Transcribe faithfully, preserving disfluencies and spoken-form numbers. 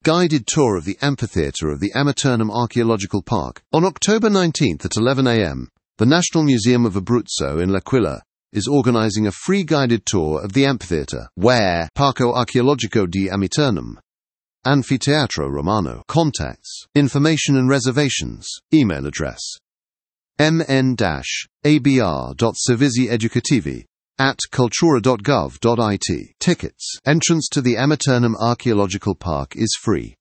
guided tour of the amphitheatre of the Amiternum Archaeological Park. On October nineteenth at eleven a m, the National Museum of Abruzzo in L'Aquila is organizing a free guided tour of the amphitheatre, where Parco Archeologico di Amiternum, Anfiteatro Romano. Contacts, information and reservations. Email address m n dash a b r dot servizi educativi at cultura dot gov dot i t. Tickets. Entrance to the Amiternum Archaeological Park is free.